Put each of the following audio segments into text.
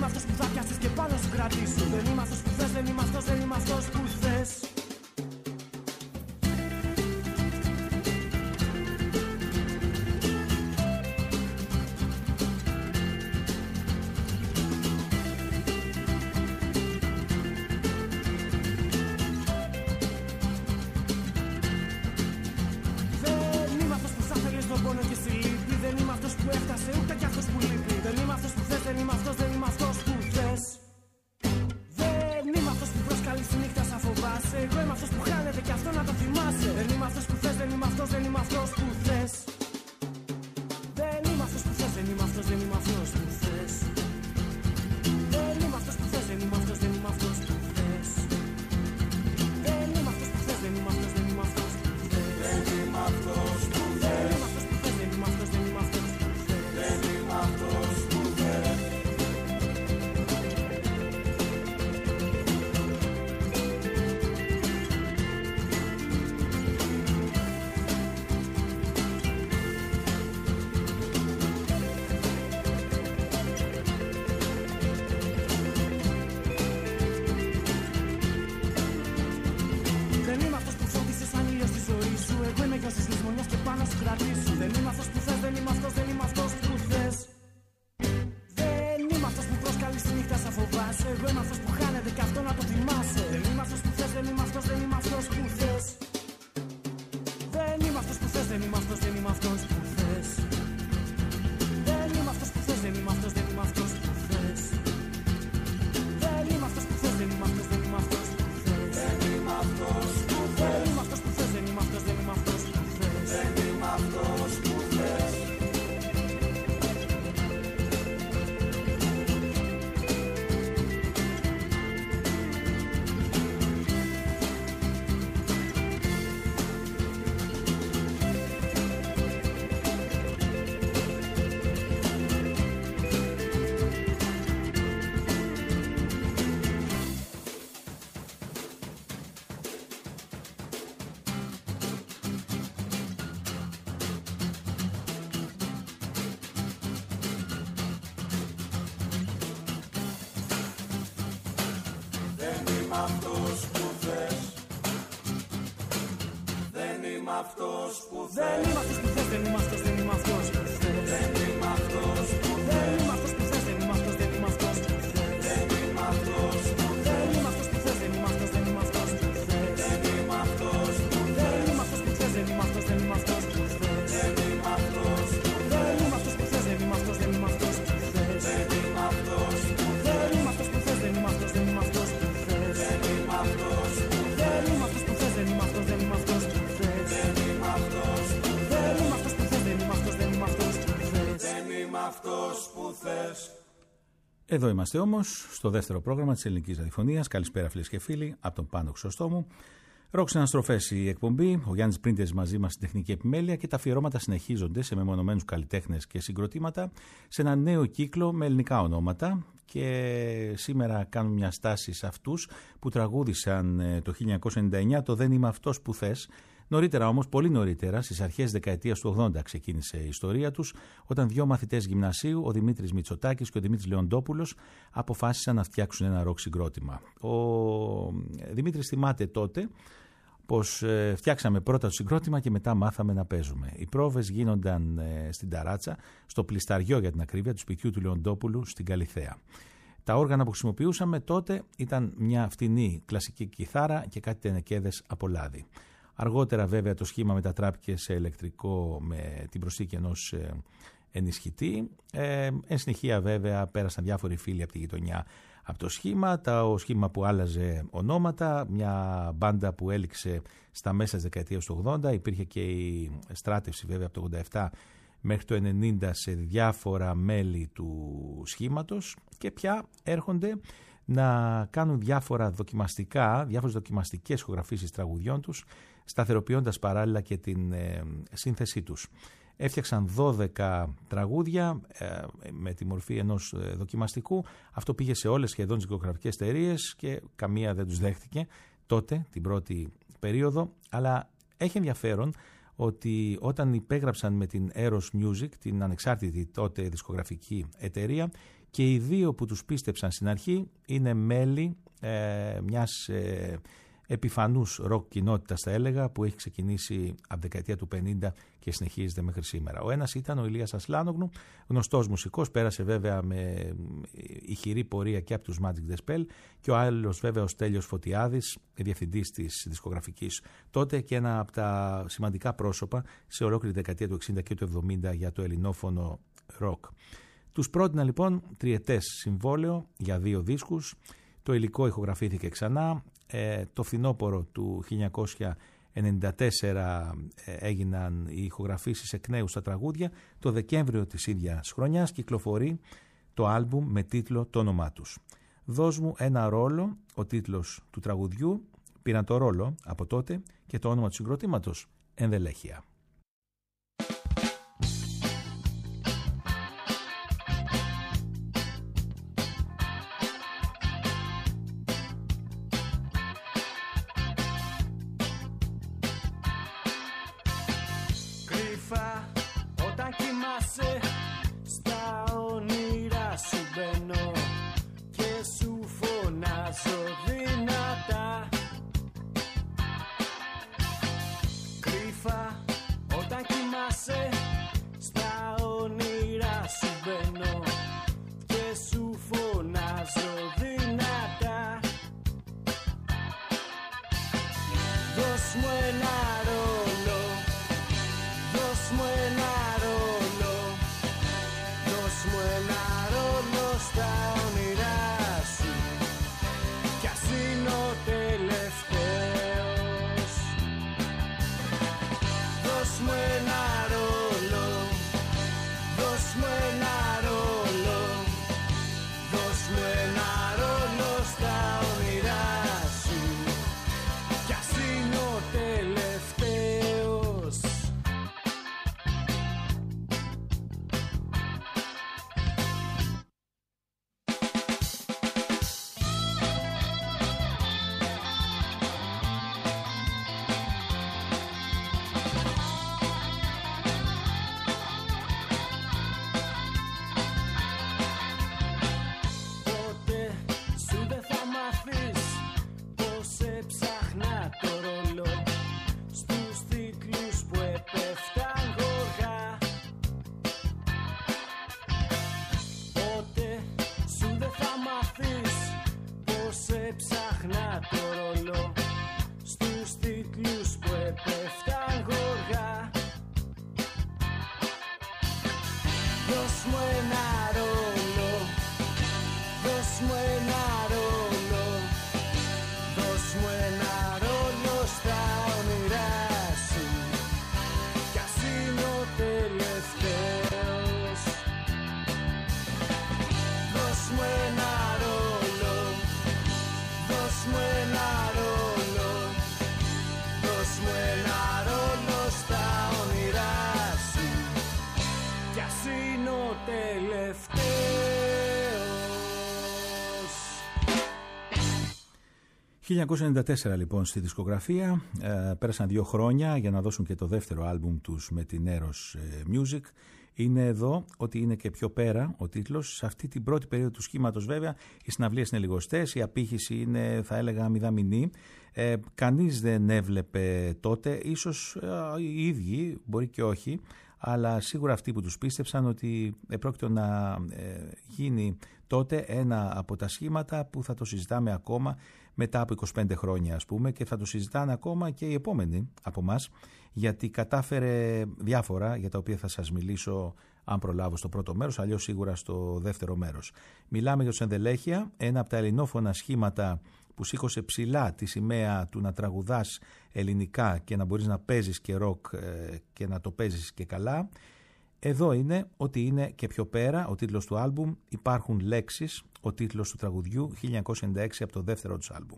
είμαι αυτός που θα πιάσεις και πάνω σου κρατήσουν. Δεν είμαι αυτός που θες, δεν είμαι αυτός, δεν είμαι αυτός που θες. Εδώ είμαστε όμως στο δεύτερο πρόγραμμα της Ελληνικής Ραδιοφωνίας. Καλησπέρα φίλες και φίλοι, από τον Πάνο Χρυσοστόμου. Ροκ Συναστροφές η εκπομπή, ο Γιάννης Πρίντες μαζί μας στην τεχνική επιμέλεια και τα αφιερώματα συνεχίζονται σε μεμονωμένους καλλιτέχνες και συγκροτήματα σε ένα νέο κύκλο με ελληνικά ονόματα. Και σήμερα κάνουμε μια στάση σε αυτούς που τραγούδησαν το 1999 το «Δεν είμαι αυτός που θες». Νωρίτερα όμως, πολύ νωρίτερα, στις αρχές δεκαετίας του 80 ξεκίνησε η ιστορία τους, όταν δύο μαθητές γυμνασίου, ο Δημήτρης Μητσοτάκης και ο Δημήτρης Λεοντόπουλος, αποφάσισαν να φτιάξουν ένα ροκ συγκρότημα. Ο Δημήτρης θυμάται τότε πως φτιάξαμε πρώτα το συγκρότημα και μετά μάθαμε να παίζουμε. Οι πρόβες γίνονταν στην ταράτσα, στο πλισταριό για την ακρίβεια του σπιτιού του Λεοντόπουλου στην Καλιθέα. Τα όργανα που χρησιμοποιούσαμε τότε ήταν μια φτηνή κλασική κιθάρα και κάτι τενεκέδες από λάδι. Αργότερα βέβαια το σχήμα μετατράπηκε σε ηλεκτρικό με την προσθήκη ενός ενισχυτή. Εν συνεχεία βέβαια πέρασαν διάφοροι φίλοι από τη γειτονιά από το σχήμα. Το σχήμα που άλλαζε ονόματα, μια μπάντα που έληξε στα μέσα της δεκαετίας του 80. Υπήρχε και η στράτευση βέβαια από το 87 μέχρι το 90 σε διάφορα μέλη του σχήματος και πια έρχονται να κάνουν διάφορες δοκιμαστικές ηχογραφήσεις τραγουδιών τους, σταθεροποιώντας παράλληλα και την σύνθεσή τους. Έφτιαξαν 12 τραγούδια με τη μορφή ενός δοκιμαστικού. Αυτό πήγε σε όλες σχεδόν τις δισκογραφικές εταιρείες και καμία δεν τους δέχτηκε τότε, την πρώτη περίοδο. Αλλά έχει ενδιαφέρον ότι όταν υπέγραψαν με την Eros Music, την ανεξάρτητη τότε δισκογραφική εταιρεία, και οι δύο που τους πίστεψαν στην αρχή είναι μέλη μιας επιφανούς ροκ κοινότητας, θα έλεγα, που έχει ξεκινήσει από τη δεκαετία του 50 και συνεχίζεται μέχρι σήμερα. Ο ένας ήταν ο Ηλίας Ασλάνογλου, γνωστός μουσικός, πέρασε βέβαια με ηχηρή πορεία και από τους Magic The Spell, και ο άλλος βέβαια ο Στέλιος Φωτιάδης, διευθυντής της δισκογραφικής τότε και ένα από τα σημαντικά πρόσωπα σε ολόκληρη δεκαετία του 60 και του 70 για το ελληνόφωνο ροκ. Τους πρότεινα λοιπόν τριετές συμβόλαιο για 2 δίσκους. Το υλικό ηχογραφήθηκε ξανά. Το φθινόπωρο του 1994 έγιναν οι ηχογραφήσεις εκ νέου στα τραγούδια. Το Δεκέμβριο της ίδιας χρονιάς κυκλοφορεί το άλμπουμ με τίτλο το όνομά τους. «Δώσ' μου ένα ρόλο», ο τίτλος του τραγουδιού, πήραν το ρόλο από τότε, και το όνομα του συγκροτήματος Ενδελέχεια. Όταν κοιμάσαι, στα όνειρα σου μπαίνω και σου φωνάζω δυνατά. Κρύφα, όταν κοιμάσαι, στα όνειρα σου μπαίνω και σου φωνάζω δυνατά. Δώσ' μου ένα ρόλο, δώσ' μου ένα ρόλο, δώσ' μου ένα ρόλο στα όνειρά σου, κι ας είναι ο τελευταίος. Δώσ' μου ένα ρόλο, δώσ' μου ένα ρόλο, δώσ' μου ένα ρόλο στα όνειρά σου, κι ας είναι ο τελευταίος. Ποτέ σου δεν θα μάθεις πως έψαχνα το ρόλο στους τίτλους που έπεφταν γοργά. Ποτέ σου δεν θα μάθεις πως έψαχνα το ρόλο στους τίτλους που έπεφταν γοργά. Δώσ' μου ένα ρόλο, δώσ' μου ένα ρόλο, δώσ' μου ένα ρόλο στα όνειρά σου, κι ας είναι ο τελευταίος. Δώσ' μου ένα ρόλο, δώσ' μου ένα ρόλο, δώσ' μου ένα ρόλο στα όνειρά σου, κι ας είναι ο τελευταίος. 1994 λοιπόν στη δισκογραφία, πέρασαν 2 χρόνια για να δώσουν και το δεύτερο άλμπουμ τους με την Eros Music. Είναι εδώ ότι είναι και πιο πέρα ο τίτλος. Σε αυτή την πρώτη περίοδο του σχήματος βέβαια οι συναυλίες είναι λιγοστές, η απήχηση είναι, θα έλεγα, μηδαμινή. Κανείς δεν έβλεπε τότε, ίσως οι ίδιοι, μπορεί και όχι, αλλά σίγουρα αυτοί που τους πίστεψαν ότι επρόκειτο να γίνει τότε ένα από τα σχήματα που θα το συζητάμε ακόμα μετά από 25 χρόνια, ας πούμε, και θα το συζητάνε ακόμα και οι επόμενοι από μας, γιατί κατάφερε διάφορα για τα οποία θα σας μιλήσω αν προλάβω στο πρώτο μέρος, αλλιώς σίγουρα στο δεύτερο μέρος. Μιλάμε για τους Ενδελέχεια, ένα από τα ελληνόφωνα σχήματα που σήκωσε ψηλά τη σημαία του να τραγουδάς ελληνικά και να μπορείς να παίζεις και ροκ και να το παίζεις και καλά. Εδώ είναι ότι είναι και πιο πέρα ο τίτλος του άλμπουμ, υπάρχουν λέξεις, ο τίτλος του τραγουδιού 1996 από το δεύτερο τους άλμπουμ.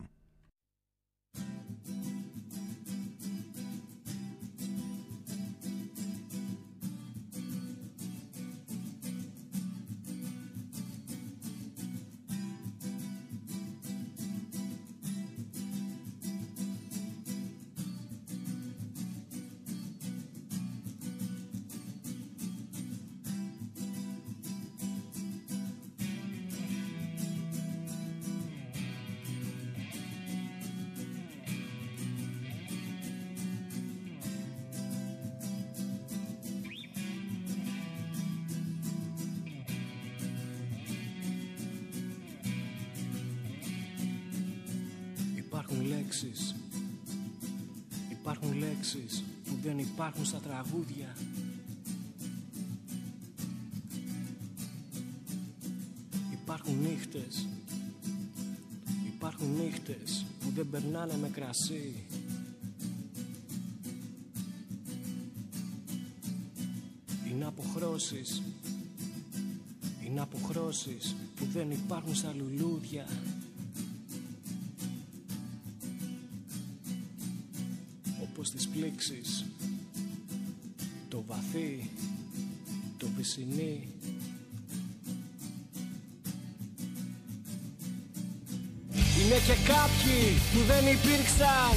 Υπάρχουν λέξεις που δεν υπάρχουν στα τραγούδια. Υπάρχουν νύχτες που δεν περνάνε με κρασί. Είναι αποχρώσεις που δεν υπάρχουν στα λουλούδια. Όπως τις πλήξεις, το βαθύ, το βυσσινί. Είναι και κάποιοι που δεν υπήρξαν.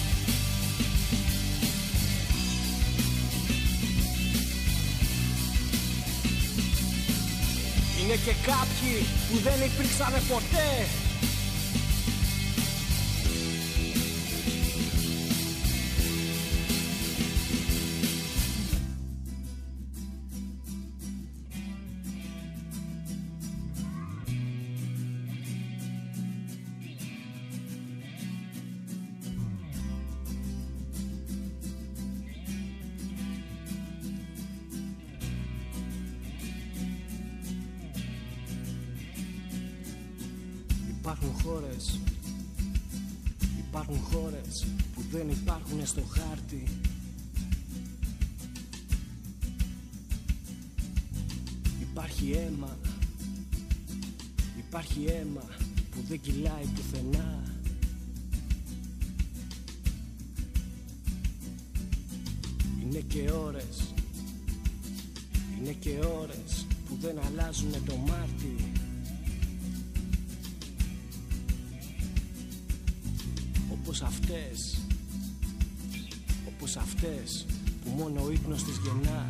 Είναι και κάποιοι που δεν υπήρξαν ποτέ. Υπάρχουν χώρες που δεν υπάρχουν στο χάρτη. Υπάρχει αίμα που δεν κυλάει πουθενά. Είναι και ώρες που δεν αλλάζουνε το Μάρτι. Όπως αυτές που μόνο ο ύπνος τις γεννά.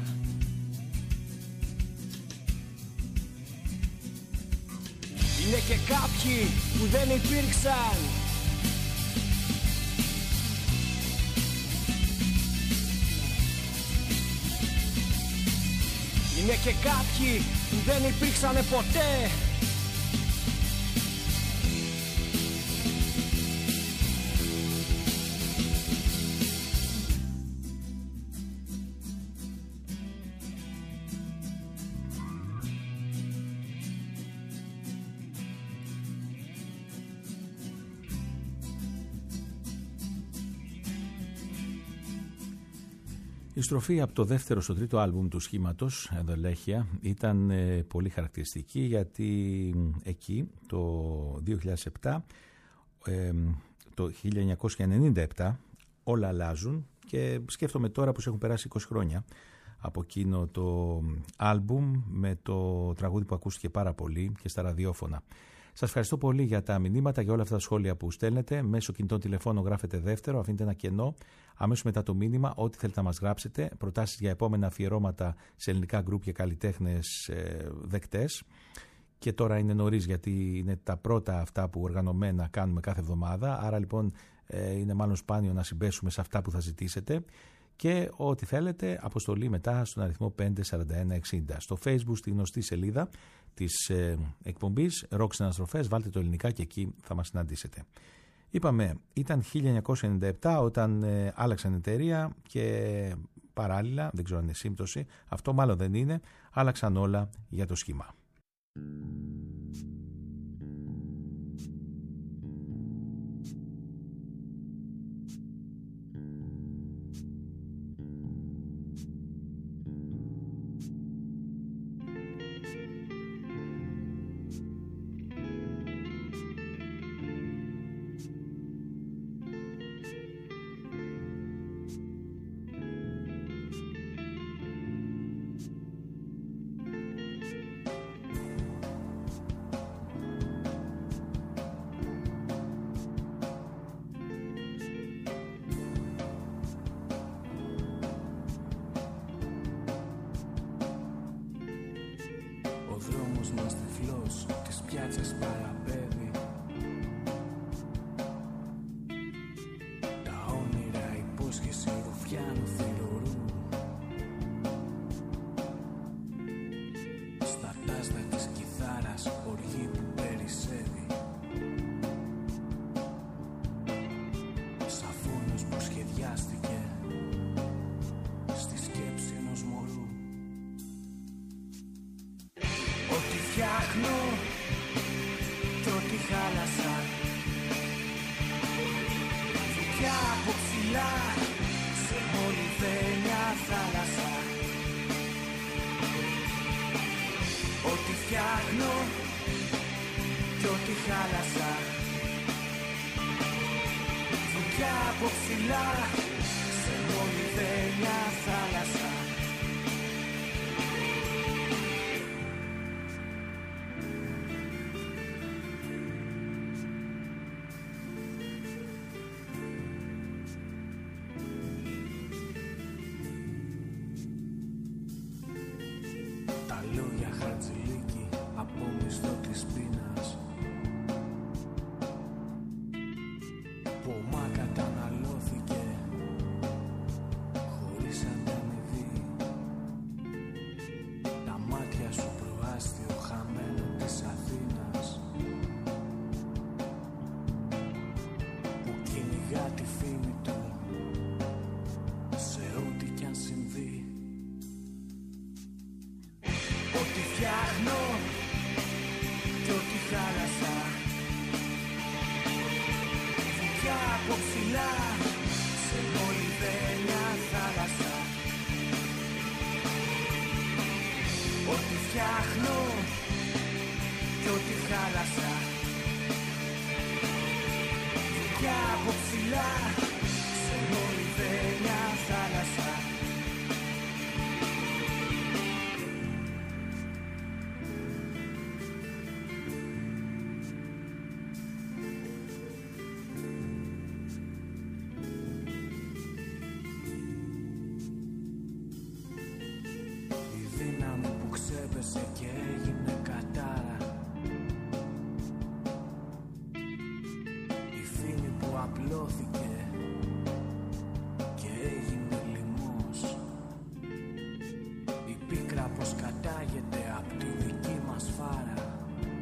Είναι και κάποιοι που δεν υπήρξαν. Είναι και κάποιοι που δεν υπήρξαν ποτέ. Η στροφή από το δεύτερο στο τρίτο άλμπουμ του σχήματος, Ενδελέχεια, ήταν πολύ χαρακτηριστική, γιατί εκεί το 2007, το 1997, όλα αλλάζουν και σκέφτομαι τώρα πως έχουν περάσει 20 χρόνια από εκείνο το άλμπουμ με το τραγούδι που ακούστηκε πάρα πολύ και στα ραδιόφωνα. Σας ευχαριστώ πολύ για τα μηνύματα, για όλα αυτά τα σχόλια που στέλνετε. Μέσω κινητών τηλεφώνων γράφετε δεύτερο, αφήνετε ένα κενό. Αμέσως μετά το μήνυμα, ό,τι θέλετε να μας γράψετε. Προτάσεις για επόμενα αφιερώματα σε ελληνικά γκρουπ και καλλιτέχνες δεκτές. Και τώρα είναι νωρίς, γιατί είναι τα πρώτα αυτά που οργανωμένα κάνουμε κάθε εβδομάδα. Άρα λοιπόν είναι μάλλον σπάνιο να συμπέσουμε σε αυτά που θα ζητήσετε. Και ό,τι θέλετε, αποστολή μετά στον αριθμό 54160. Στο Facebook, στη γνωστή σελίδα της εκπομπής Rock Συναναστροφές, βάλτε το ελληνικά και εκεί θα μας συναντήσετε. Είπαμε, ήταν 1997 όταν άλλαξαν εταιρεία και παράλληλα, δεν ξέρω αν είναι σύμπτωση, αυτό μάλλον δεν είναι, άλλαξαν όλα για το σχήμα. ψηλά σε μολυβένια θάλασσα. Ό,τι φτιάχνω κι ό,τι χάλασα. Φωτιά από ψηλά σε μολυβένια θάλασσα. Τα λόγια Χατζηλίκη από μισθό της πείνας, που μα καταναλώθηκε χωρίς ανταμοιβή. Τα μάτια σου προάστιο χαμένο της Αθήνας, που κυνηγά τη φήμη του σε ό,τι κι αν συμβεί. Ό,τι φτιάχνω κι ό,τι χάλασα. Φωτιά από ψηλά σε μολυβένια θάλασσα. Ό,τι φτιάχνω κι ό,τι χάλασα. Φωτιά από ψηλά σε μολυβένια θάλασσα. Ξέπεσε και έγινε κατάρα. Η φήμη που απλώθηκε και έγινε λοιμός. Η πίκρα πως κατάγεται απ' τη δική μας φάρα.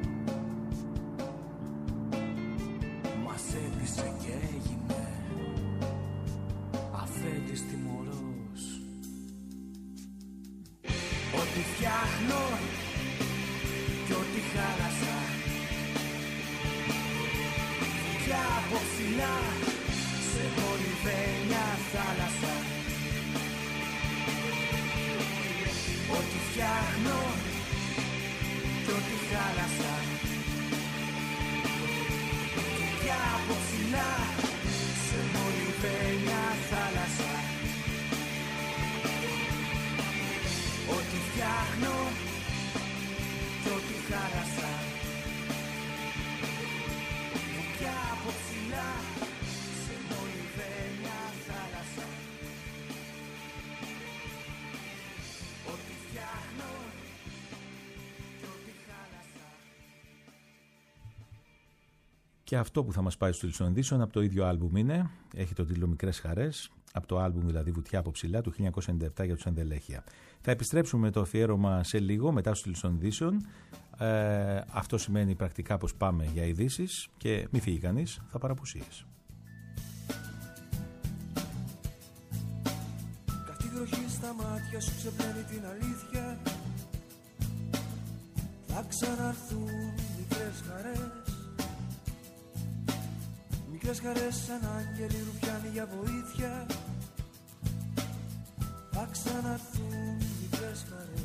Μας έπεισε και έγινε αφέντης τιμωρός. Ό,τι φτιάχνω κι ό,τι χάλασα. Φωτιά από ψηλά σε μολυβένια θάλασσα. Ό,τι φτιάχνω κι ό,τι χάλασα. Φωτιά από ψηλά σε μολυβένια θάλασσα. Ό,τι φτιάχνω κι ό,τι χάλασα. Φωτιά από ψηλά σε μολυβένια θάλασσα. Ό,τι φτιάχνω κι ό,τι χάλασα. Και αυτό που θα μας πάει στο Λυσονδίσον από το ίδιο άλμπουμ είναι, έχει τον τίτλο Μικρές Χαρές, από το άλμπουμ δηλαδή Βουτιά από ψηλά του 1997 για τους Ενδελέχεια. Θα επιστρέψουμε με το αφιέρωμα σε λίγο μετά στο Λυσονδίσον. Αυτό σημαίνει πρακτικά πως πάμε για ειδήσεις και μη φύγει κανείς, θα παραπουσίες. Καυτή βροχή στα μάτια σου ξεπλένει την αλήθεια. Θα ξαναρθούν μικρές χαρές. Μικρές χαρές σαν άγγελοι ρουφιάνοι για βοήθεια. Θα ξαναρθούν μικρές χαρές.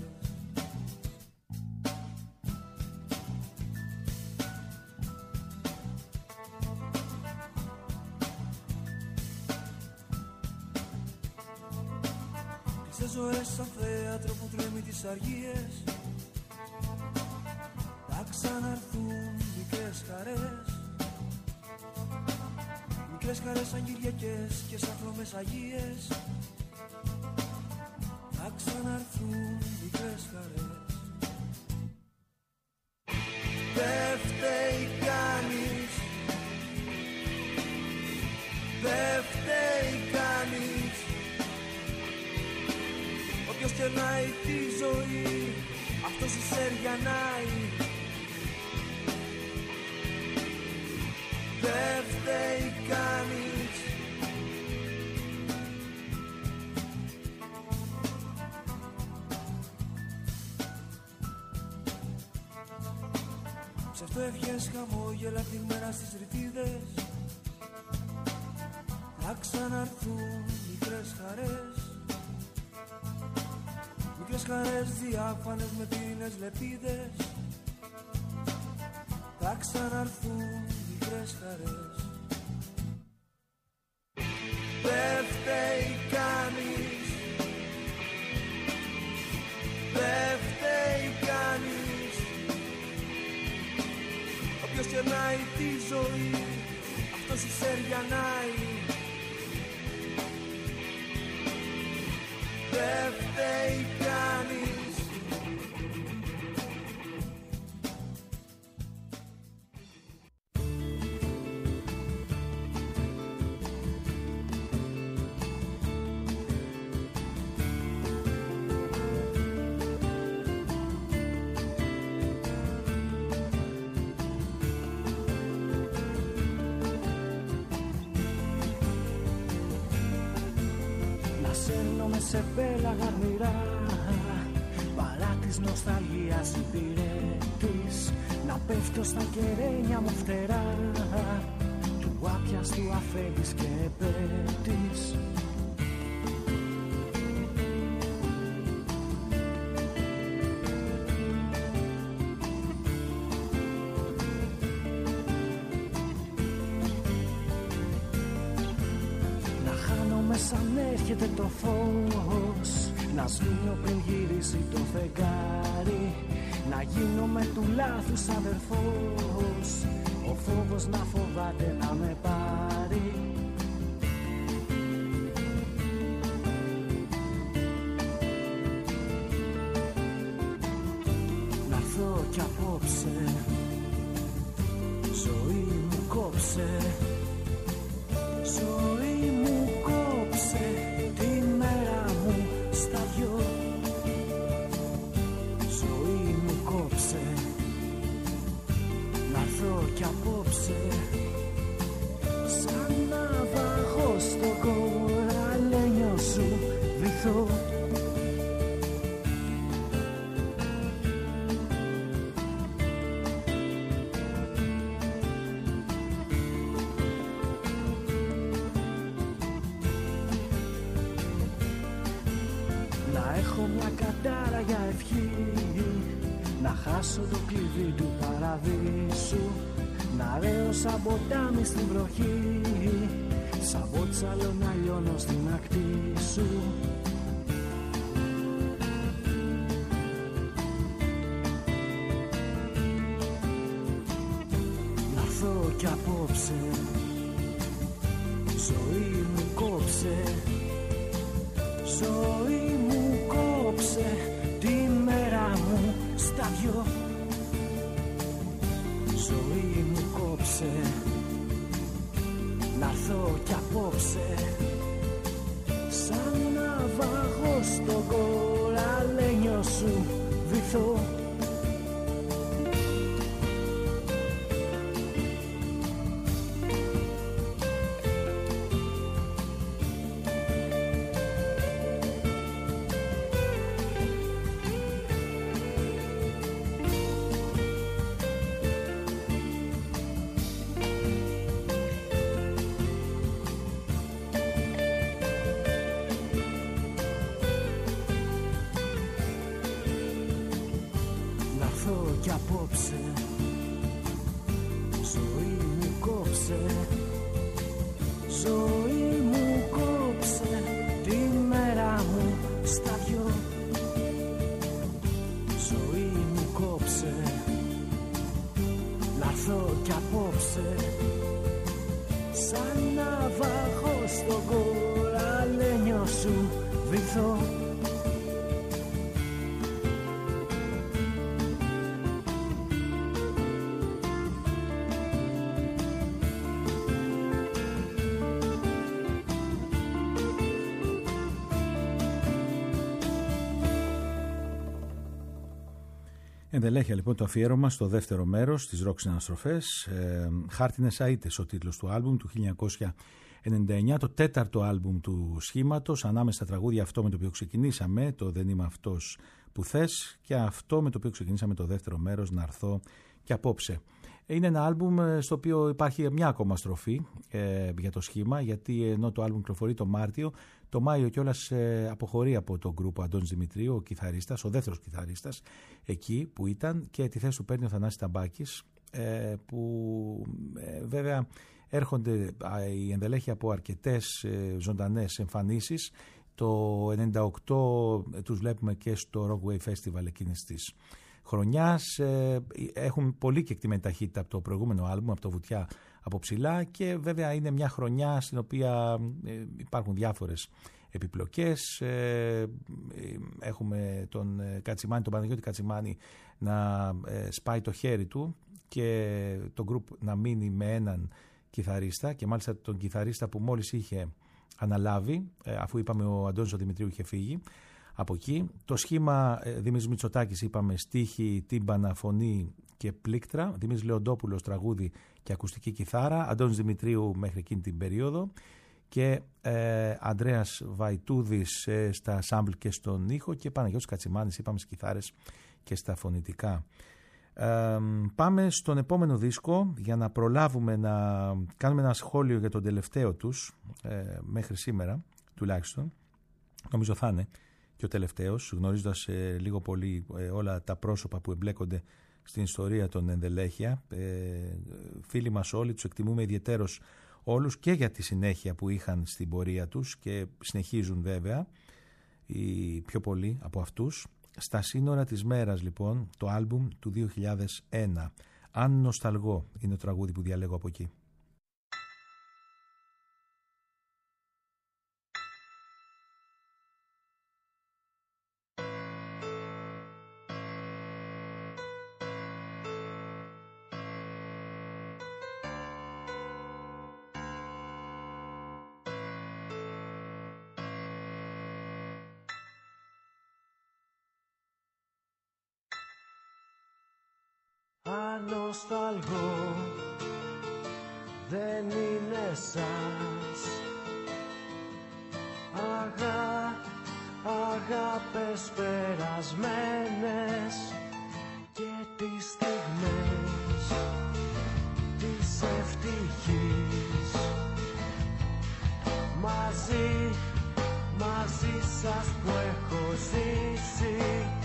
Σε ζωές σαν θέατρο που τρέμει τις αργίες. Θα ξαναρθούν μικρές χαρές. Μικρές χαρές σαν Κυριακές και σαν χρώμες Αγίες. Θα ξαναρθούν μικρές χαρές. Δεν φταίει κανείς. Δεν φταίει κανείς. Όποιος κερνάει τη ζωή, αυτός εισαιριανάει. Δεν φταίει κανείς. Ψευτοευχές, χαμόγελα, πνιγμένα στις ρητίδες. θα ξαναρθούν μικρές χαρές, μικρές χαρές διάφανες με πίνες λεπίδες. Θα ξαναρθούν μικρές χαρές. Δεν φταίει κανείς, δεν φταίει κανείς. Όποιος κερνάει τη ζωή, αυτός η σεριανάει. Δεν φταίει κανείς. Σε πέλαγα μοιρά, παρά της νοσταλγίας υπηρέτης, να πέφτω στα κεραίνια μου φτερά, του άπιαστου αφέντης και επέτης. Σαν έρχεται το φως, να σβήνω πριν γυρίσει το φεγγάρι, να γίνω με του λάθους αδερφός, ο φόβος να φοβάται να με πάρει. Να έρθω κι απόψε, ζωή μου κόψε, ζωή μου κόψε τη μέρα μου στα δυο. Ζωή μου κόψε, να έρθω κι απόψε, σαν ναυαγός στο κοραλένιο σου βυθώ. Χάσω το κλειδί του παραδείσου, να ρέω σαν ποτάμι στην βροχή, σαν μπότσαλο να λιώνω στην ακτή σου. Να έρθω κι απόψε, ζωή μου κόψε, ζωή μου κόψε τη μέρα μου στα δυο. Ζωή μου κόψε, να έρθω κι απόψε, σαν ναυαγός στο κοραλένιο σου βυθώ. Κι απόψε, ζωή μου κόψε, ζωή μου κόψε τη μέρα μου στα δυο. Ζωή μου κόψε, να έρθω κι απόψε, σαν ναυαγός στο κοραλένιο σου βυθώ. Ενδελέχεια λοιπόν το αφιέρωμα στο δεύτερο μέρος της Ροκ Συναναστροφές. Χάρτινες Αΐτες ο τίτλος του άλμπουμ του 1999, το τέταρτο άλμπουμ του σχήματος, ανάμεσα στα τραγούδια αυτό με το οποίο ξεκινήσαμε, το «Δεν είμαι αυτός που θες», και αυτό με το οποίο ξεκινήσαμε το δεύτερο μέρος, «Να έρθω και απόψε». Είναι ένα άλμπουμ στο οποίο υπάρχει μια ακόμα στροφή για το σχήμα, γιατί ενώ το άλμπουμ κυκλοφορεί το Μάρτιο, το Μάιο κιόλας αποχωρεί από τον γκρουπ ο Αντώνης Δημητρίου, ο κιθαρίστας, ο δεύτερος κιθαρίστας εκεί που ήταν, και τη θέση του παίρνει ο Θανάσης Ταμπάκης, που βέβαια έρχονται η ενδελέχεια από αρκετές ζωντανές εμφανίσεις. Το 98 τους βλέπουμε και στο Rockway Festival εκείνης της χρονιάς. Έχουν πολύ κεκτημένη ταχύτητα από το προηγούμενο άλμπουμ, από το Βουτιά από ψηλά, και βέβαια είναι μια χρονιά στην οποία υπάρχουν διάφορες επιπλοκές. Έχουμε τον Κατσιμάνη, τον Παναγιώτη Κατσιμάνη, να σπάει το χέρι του και το γκρουπ να μείνει με έναν κιθαρίστα, και μάλιστα τον κιθαρίστα που μόλις είχε αναλάβει, αφού είπαμε ο Αντώνης ο Δημητρίου είχε φύγει από εκεί. Το σχήμα Δημήτρης Μητσοτάκης, είπαμε, στίχη, τύμπανα, φωνή και πλήκτρα. Δημήτρης Λεοντόπουλος τραγούδι και ακουστική κιθάρα. Αντώνης Δημητρίου μέχρι εκείνη την περίοδο. Και Ανδρέας Βαϊτούδης στα σάμπλ και στον ήχο, και Παναγιώτης Κατσιμάνης, είπαμε, στις κιθάρες και στα φωνητικά. Πάμε στον επόμενο δίσκο για να προλάβουμε να κάνουμε ένα σχόλιο για τον τελευταίο τους, μέχρι σήμερα τουλάχιστον. Νομίζω θα είναι και ο τελευταίος, γνωρίζοντας λίγο πολύ όλα τα πρόσωπα που εμπλέκονται στην ιστορία των ενδελέχεια. Φίλοι μας όλοι, τους εκτιμούμε ιδιαιτέρως όλους και για τη συνέχεια που είχαν στην πορεία τους, και συνεχίζουν βέβαια οι πιο πολλοί από αυτούς. Στα σύνορα της μέρας, λοιπόν, το άλμπουμ του 2001. Αν νοσταλγώ είναι το τραγούδι που διαλέγω από εκεί. Νοσταλγώ, δεν είναι σας. Αγάπες περασμένες και τις στιγμές της ευτυχής. Μαζί σας που έχω ζήσει,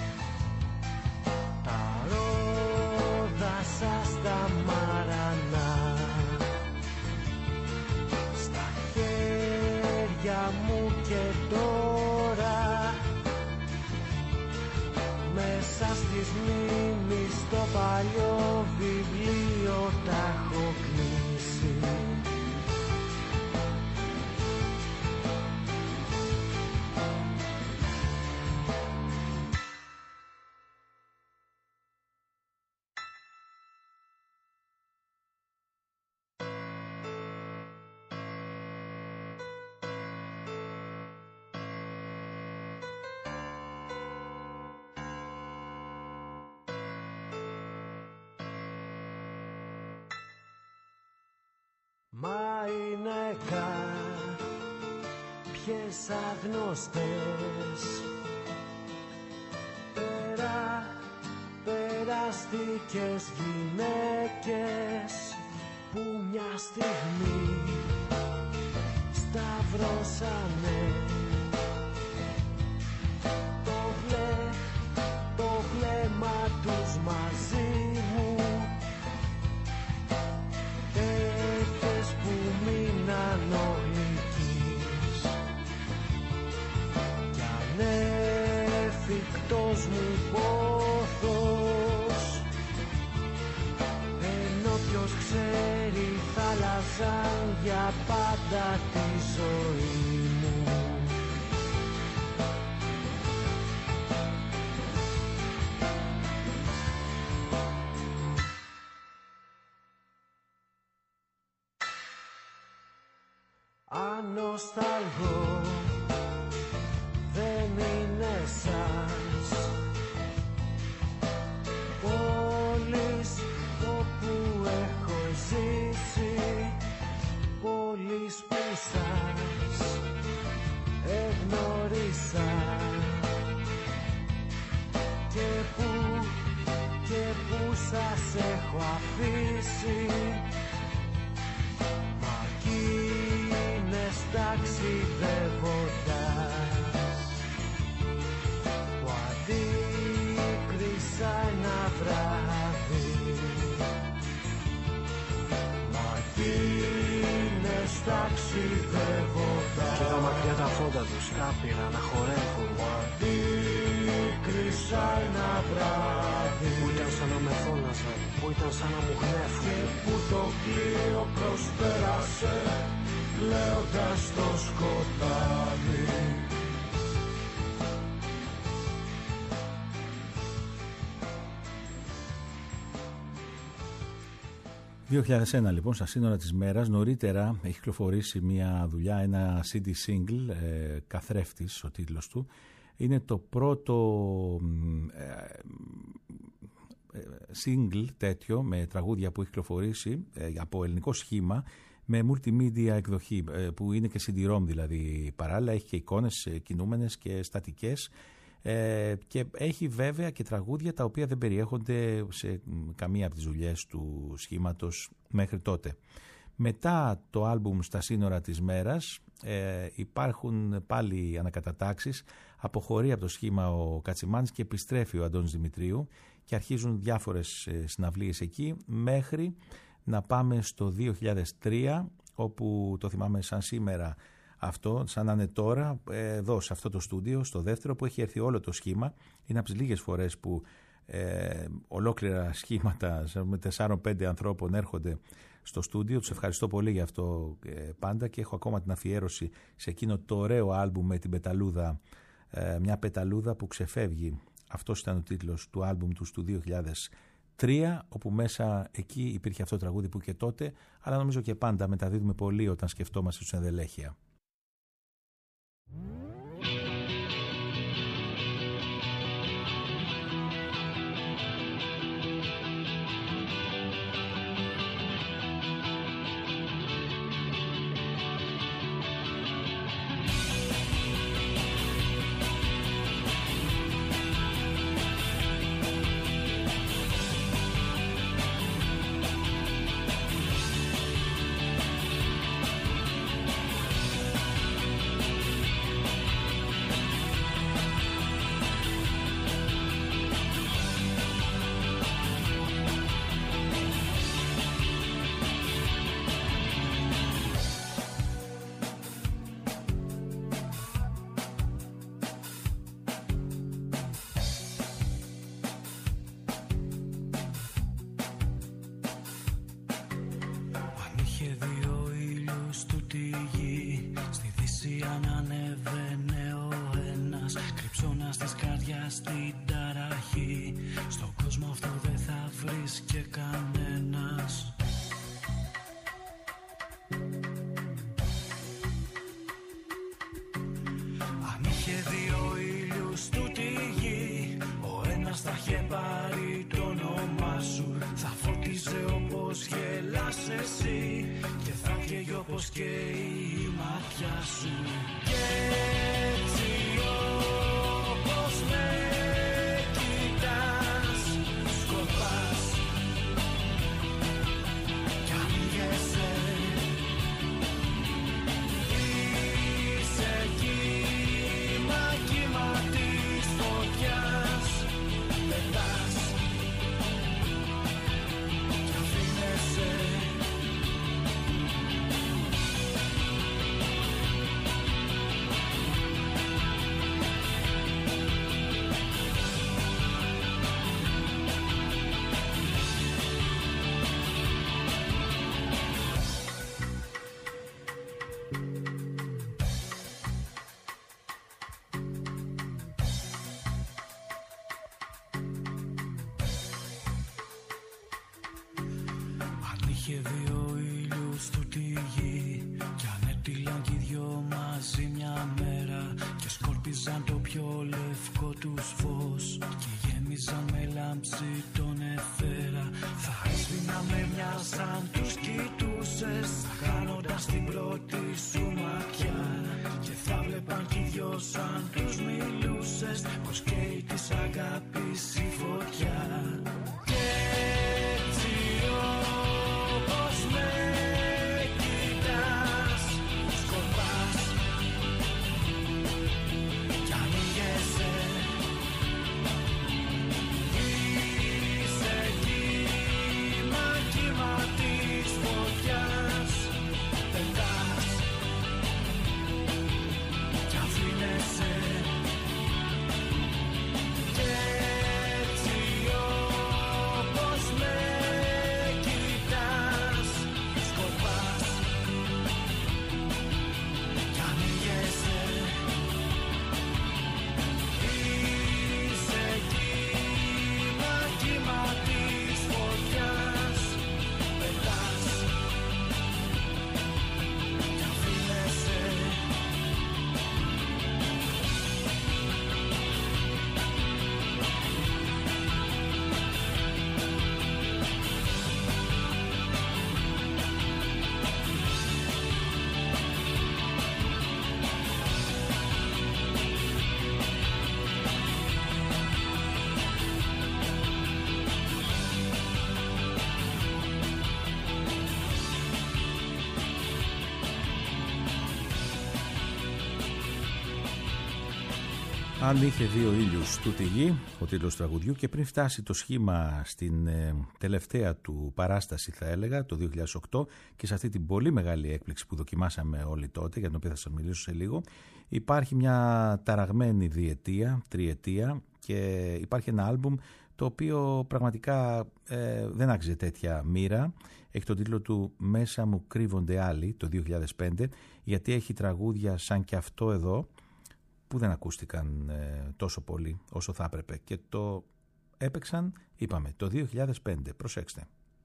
στα μαρανά, στα χέρια μου και τώρα, μέσα στις μνήμεις το παλιό βιβλίο τα έχω κλείσει. Μα είναι κάποιες αγνωστές περαστικές γυναίκες που μια στιγμή σταυρώσανε το βλέμμα τους μαζί μου. Που μείναν ογλυκείς κι ανέφικτος μου πόθος, ενώ ποιος ξέρει θα αλλάζαν για πάντα τη ζωή μου. Νοσταλγώ, δεν είναι σας. Πόλεις όπου έχω ζήσει, πόλεις που σας εγνώρισα και που σας έχω έχω αφήσει μαγίνες ταξιδεύοντας που αντίκρισα ένα βράδυ. Μαγίνες ταξιδεύοντας και τα μακριά τα φώτα τους κάπηρα να χορεύουν. Που αντίκρισα ένα βράδυ που ήταν σαν να με φώναζαν, που ήταν σαν να μου γνέφουν και που το πλοίο προσπέρασε λέοντας το σκοτάδι. 2001 λοιπόν, στα σύνορα της μέρας, νωρίτερα έχει κυκλοφορήσει μια δουλειά, ένα CD single, καθρέφτης ο τίτλος του. Είναι το πρώτο single τέτοιο με τραγούδια που έχει κυκλοφορήσει από ελληνικό σχήμα με multimedia εκδοχή που είναι και CD-ROM δηλαδή παράλληλα, έχει και εικόνες κινούμενες και στατικές και έχει βέβαια και τραγούδια τα οποία δεν περιέχονται σε καμία από τις δουλειές του σχήματος μέχρι τότε. Μετά το άλμπουμ «Στα σύνορα της μέρας» υπάρχουν πάλι ανακατατάξεις, αποχωρεί από το σχήμα ο Κατσιμάνης και επιστρέφει ο Αντώνης Δημητρίου και αρχίζουν διάφορες συναυλίες εκεί μέχρι να πάμε στο 2003, όπου το θυμάμαι σαν σήμερα αυτό, σαν να είναι τώρα, εδώ σε αυτό το στούντιο, στο δεύτερο, που έχει έρθει όλο το σχήμα. Είναι από τις λίγες φορές που ολόκληρα σχήματα με 4-5 ανθρώπων έρχονται στο στούντιο. Τους ευχαριστώ πολύ για αυτό πάντα και έχω ακόμα την αφιέρωση σε εκείνο το ωραίο άλμπουμ με την πεταλούδα, μια πεταλούδα που ξεφεύγει. Αυτός ήταν ο τίτλος του άλμπουμ τους του 2003, όπου μέσα εκεί υπήρχε αυτό το τραγούδι που και τότε, αλλά νομίζω και πάντα μεταδίδουμε πολύ όταν σκεφτόμαστε τους ενδελέχεια. Είχε δύο ήλιους του τη γη κι ανέτειλαν κι οι δυο μαζί μια μέρα και σκόρπιζαν το πιο λευκό τους φως και γέμιζαν με λάμψη τον αιθέρα. Θα έσβηναν με μια σαν τους κοιτούσες χάνοντας την πρώτη σου ματιά και θα βλέπαν κι οι δυο σαν τους μιλούσες πως καίει της αγάπης η φωτιά. Και έτσι Αν είχε δύο ήλιους τούτη γη, ο τίτλος του τραγουδιού, και πριν φτάσει το σχήμα στην τελευταία του παράσταση, θα έλεγα, το 2008, και σε αυτή την πολύ μεγάλη έκπληξη που δοκιμάσαμε όλοι τότε, για την οποία θα σας μιλήσω σε λίγο, υπάρχει μια ταραγμένη διετία, τριετία, και υπάρχει ένα άλμπουμ το οποίο πραγματικά δεν άξιζε τέτοια μοίρα. Έχει τον τίτλο του «Μέσα μου κρύβονται άλλοι» το 2005, γιατί έχει τραγούδια σαν και αυτό εδώ, που δεν ακούστηκαν τόσο πολύ όσο θα έπρεπε, και το έπαιξαν, είπαμε, το 2005. Προσέξτε.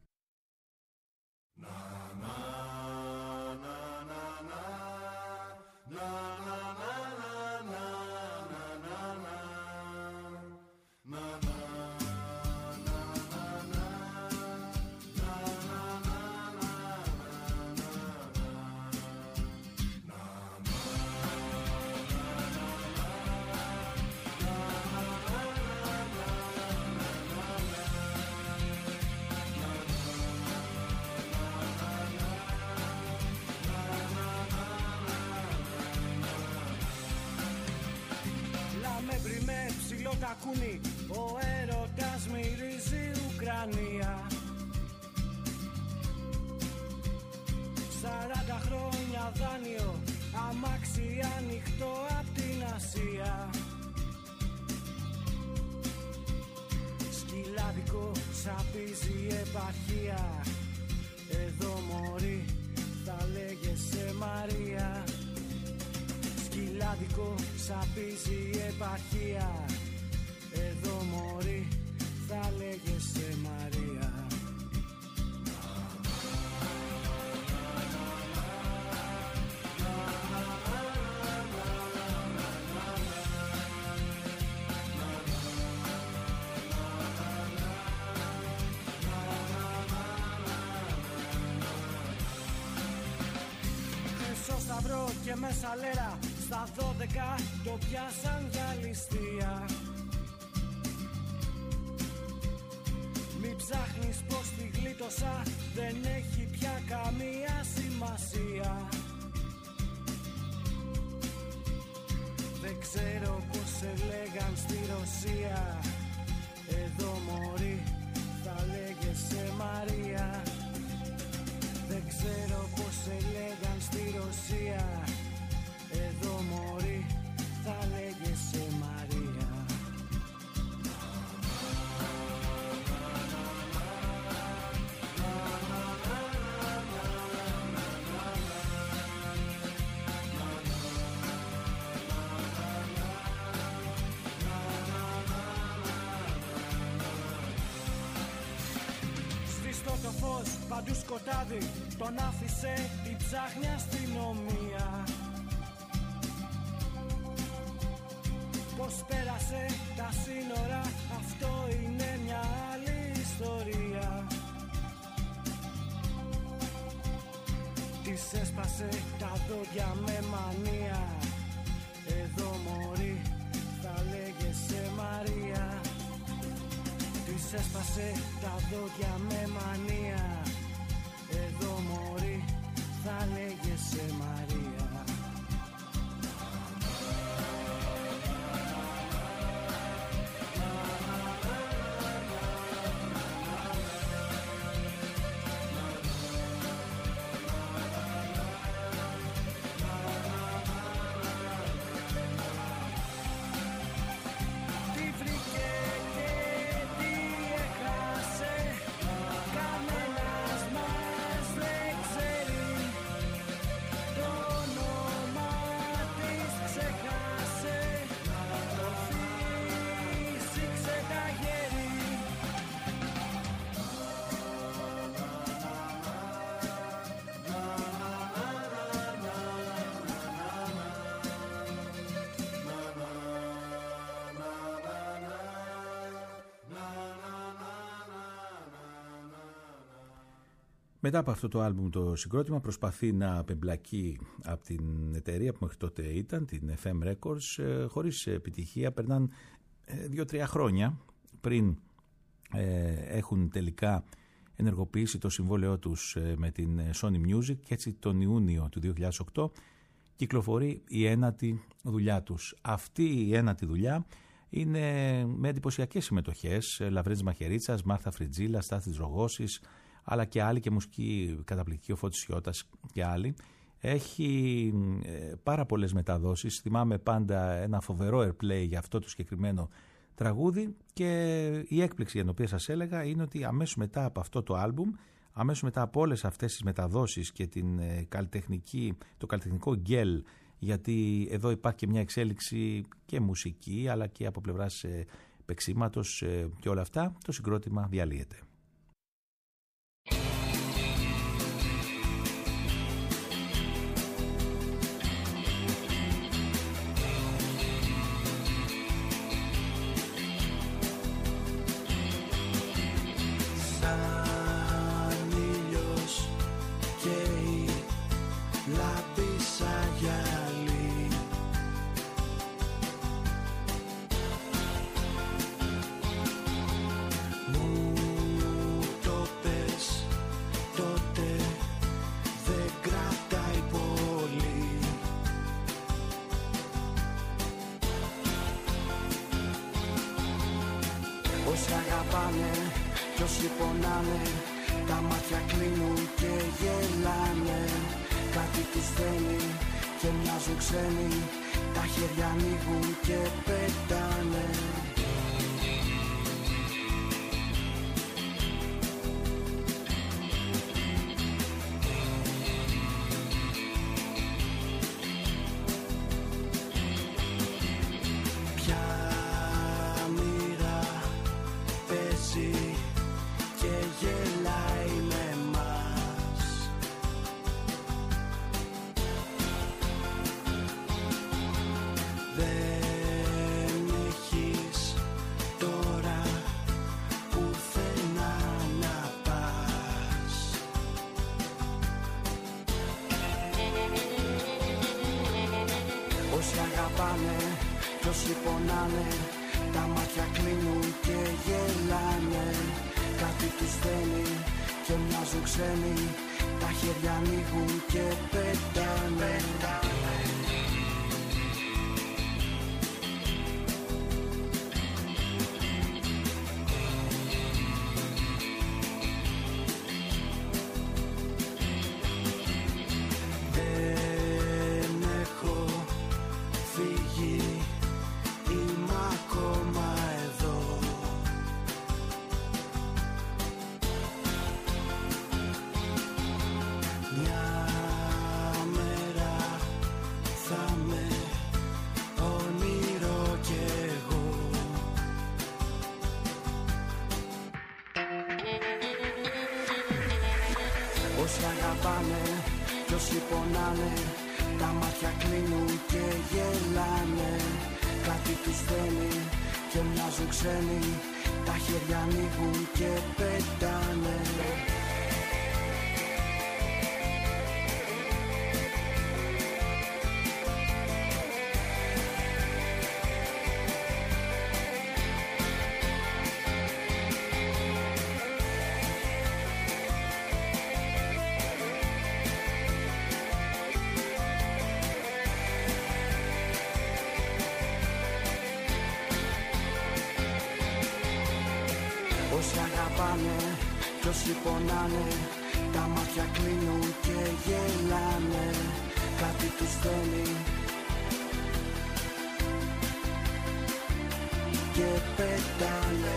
Τακούνι, ο έρωτας μυρίζει Ουκρανία. 40 χρόνια δάνειο, αμάξι ανοιχτό απ' την Ασία. Σκυλάδικο σαπίζει η επαρχία. Εδώ μωρή θα λέγεσαι Μαρία. Σκυλάδικο σαπίζει η επαρχία. Εδώ μωρή θα λέγεσαι Μαρία. Χρυσό σταυρό και μέσα λέρα, στα 12 το πιάσαν για ληστεία. Μη ψάχνεις πως τη γλίτωσα, δεν έχει πια καμία σημασία. Δεν ξέρω πως σε λέγαν στη Ρωσία. Εδώ μωρή θα λέγεσαι Μαρία. Δεν ξέρω πως σε λέγαν στη Ρωσία. Εδώ μωρή θα λέγεσαι Μαρία. Το φως, παντού σκοτάδι, τον άφησε, την ψάχνει αστυνομία. Πώς πέρασε τα σύνορα, αυτό είναι μια άλλη ιστορία. Της έσπασε τα δόντια με μανία. Εδώ μωρή θα λέγεσαι Μαρία. Της έσπασε τα δόντια με μανία. Εδώ μωρή θα λέγεσαι Μαρία. Μετά από αυτό το άλμπουμ το συγκρότημα προσπαθεί να απεμπλακεί από την εταιρεία που μέχρι τότε ήταν, την FM Records, χωρίς επιτυχία. Περνάνε 2-3 χρόνια πριν έχουν τελικά ενεργοποιήσει το συμβόλαιό τους με την Sony Music, και έτσι τον Ιούνιο του 2008 κυκλοφορεί η ένατη δουλειά τους. Αυτή η ένατη δουλειά είναι με εντυπωσιακές συμμετοχές, Λαβρέντης Μαχαιρίτσας, Μάρθα Φριτζίλα, Στάθης Ρογώσης, αλλά και άλλοι, και μουσική καταπληκτική, ο Φώτης Σιώτας και άλλοι. Έχει πάρα πολλές μεταδόσεις. Θυμάμαι πάντα ένα φοβερό airplay για αυτό το συγκεκριμένο τραγούδι, και η έκπληξη για την οποία σας έλεγα είναι ότι αμέσως μετά από αυτό το άλμπουμ, αμέσως μετά από όλες αυτές τις μεταδόσεις και το καλλιτεχνικό γκέλ, γιατί εδώ υπάρχει και μια εξέλιξη και μουσική αλλά και από πλευράς παίξηματος και όλα αυτά, το συγκρότημα διαλύεται. Όσοι αγαπάνε κι όσοι πονάνε, τα μάτια κλείνουν και γελάνε. Κάτι τους θέλει και μοιάζουν ξένοι, τα χέρια ανοίγουν και πετάνε. Όσοι αγαπάνε κι όσοι πονάνε, τα μάτια κλείνουν και γελάνε. Κάτι τους θέλει και μοιάζουν ξένοι, τα χέρια ανοίγουν και πετάνε. Όσοι αγαπάνε κι όσοι πονάνε, τα μάτια κλείνουν και γελάνε. Κάτι τους θέλει και μοιάζουν ξένοι, τα χέρια ανοίγουν και πετάνε. Όσοι αγαπάνε κι όσοι πονάνε, τα μάτια κλείνουν και γελάνε. Κάτι τους θέλει και πετάνε.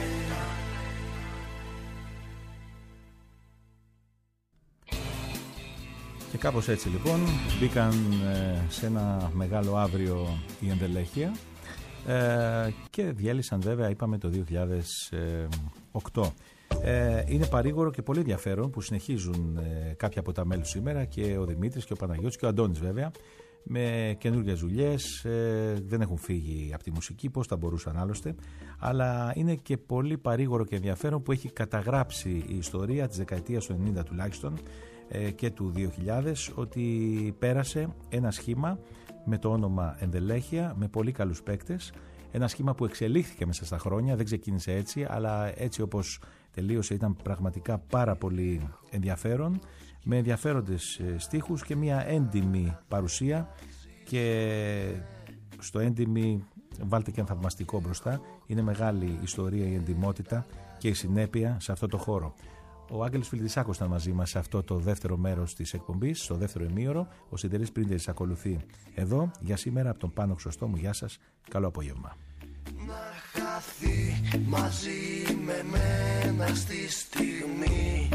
Και κάπως έτσι λοιπόν μπήκαν σε ένα μεγάλο αύριο η ενδελέχεια και διέλυσαν βέβαια, είπαμε, το 2008. Είναι παρήγορο και πολύ ενδιαφέρον που συνεχίζουν κάποια από τα μέλη σήμερα, και ο Δημήτρης και ο Παναγιώτης και ο Αντώνης βέβαια, με καινούργιες δουλειές. Δεν έχουν φύγει από τη μουσική, πώς θα μπορούσαν άλλωστε, αλλά είναι και πολύ παρήγορο και ενδιαφέρον που έχει καταγράψει η ιστορία της δεκαετίας του 90 τουλάχιστον και του 2000, ότι πέρασε ένα σχήμα με το όνομα Ενδελέχεια, με πολύ καλούς παίκτες. Ένα σχήμα που εξελίχθηκε μέσα στα χρόνια, δεν ξεκίνησε έτσι, αλλά έτσι όπως τελείωσε ήταν πραγματικά πάρα πολύ ενδιαφέρον, με ενδιαφέροντες στίχους και μια έντιμη παρουσία και στο έντιμη βάλτε και ένα θαυμαστικό μπροστά. Είναι μεγάλη ιστορία η εντιμότητα και η συνέπεια σε αυτό το χώρο. Ο Άγγελος Φιλτισάκος ήταν μαζί μας σε αυτό το δεύτερο μέρος της εκπομπής, στο δεύτερο ημίωρο. Ο Σιδερής Πρίντεζης ακολουθεί εδώ. Για σήμερα από τον Πάνο Χρυσοστόμου, γεια σας, καλό απόγευμα. Να χαθεί μαζί με μένα στη στιγμή,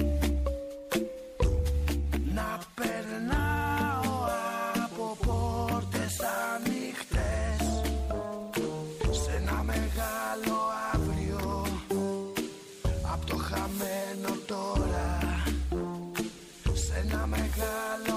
να περνάω από πόρτες ανοιχτές σε ένα μεγάλο αύριο, απ' το χαμένο τώρα, σε ένα μεγάλο